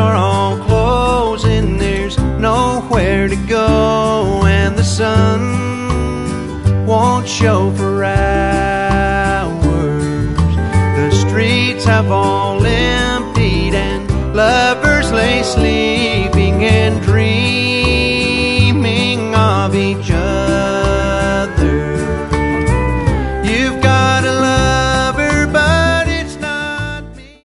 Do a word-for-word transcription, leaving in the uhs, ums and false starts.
are all closing, there's nowhere to go, and the sun won't show for hours. The streets have all emptied and lovers lay sleeping